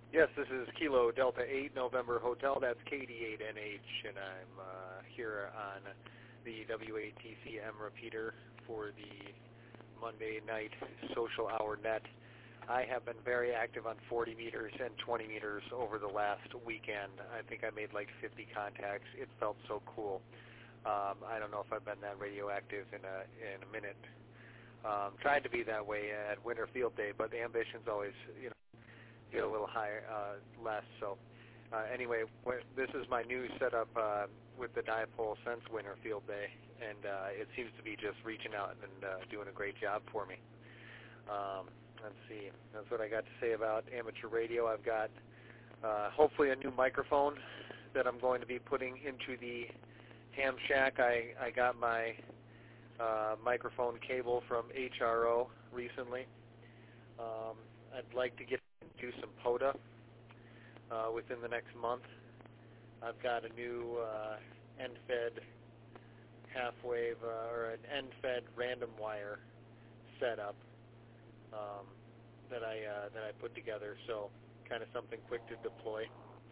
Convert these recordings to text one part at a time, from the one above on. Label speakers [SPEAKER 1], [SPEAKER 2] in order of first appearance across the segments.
[SPEAKER 1] Yes, this is Kilo Delta 8 November Hotel. That's KD8NH, and I'm here on the WATCM repeater for the Monday night social hour net. I have been very active on 40 meters and 20 meters over the last weekend. I think I made like 50 contacts. It felt so cool. I don't know if I've been that radioactive in a minute. Tried to be that way at Winter Field Day, but the ambition's always, get a little higher, less. So anyway, this is my new setup with the dipole since Winter Field Day, and it seems to be just reaching out and doing a great job for me. Let's see. That's what I got to say about amateur radio. I've got hopefully a new microphone that I'm going to be putting into the ham shack. I got my microphone cable from HRO recently. I'd like to get do some POTA within the next month. I've got a new end-fed half-wave or an end-fed random wire setup that I put together. So kind of something quick to deploy.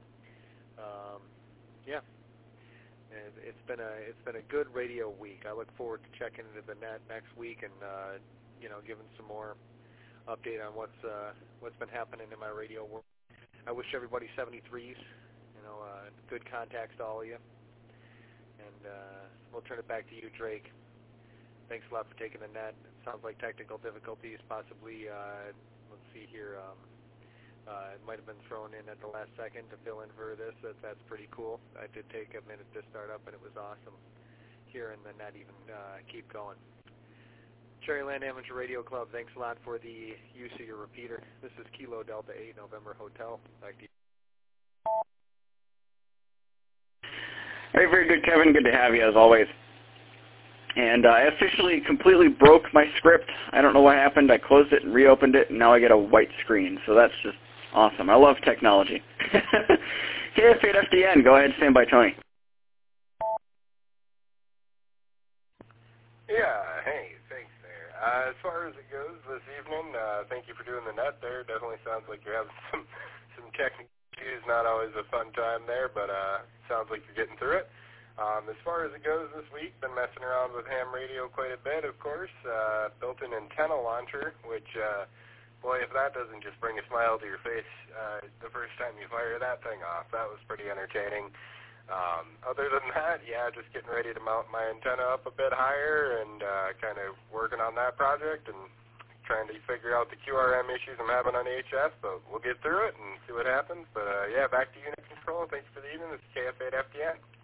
[SPEAKER 1] Yeah, and it's been a good radio week. I look forward to checking into the net next week and giving some more update on what's been happening in my radio world. I wish everybody 73s, good contacts to all of you. And we'll turn it back to you, Drake. Thanks a lot for taking the net. It sounds like technical difficulties, possibly. Let's see here. It might have been thrown in at the last second to fill in for this. That's pretty cool. I did take a minute to start up, and it was awesome hearing the net even keep going. Cherryland Amateur Radio Club, thanks a lot for the use of your repeater. This is Kilo Delta 8 November Hotel. Back to you.
[SPEAKER 2] Hey, very good, Kevin. Good to have you, as always. And I officially completely broke my script. I don't know what happened. I closed it and reopened it, and now I get a white screen. So that's just awesome. I love technology. KF8FDN, go ahead, stand by, Tony.
[SPEAKER 3] Yeah, hey, thanks there. As far as it goes this evening, thank you for doing the net there. Definitely sounds like you're having some technical issues. Not always a fun time there, but sounds like you're getting through it. As far as it goes this week, been messing around with ham radio quite a bit, of course. Built an antenna launcher, which, boy, if that doesn't just bring a smile to your face the first time you fire that thing off, that was pretty entertaining. Other than that, yeah, just getting ready to mount my antenna up a bit higher and kind of working on that project and trying to figure out the QRM issues I'm having on HF, but we'll get through it and see what happens. But, yeah, back to unit control. Thanks for the evening. This is KF8FDN.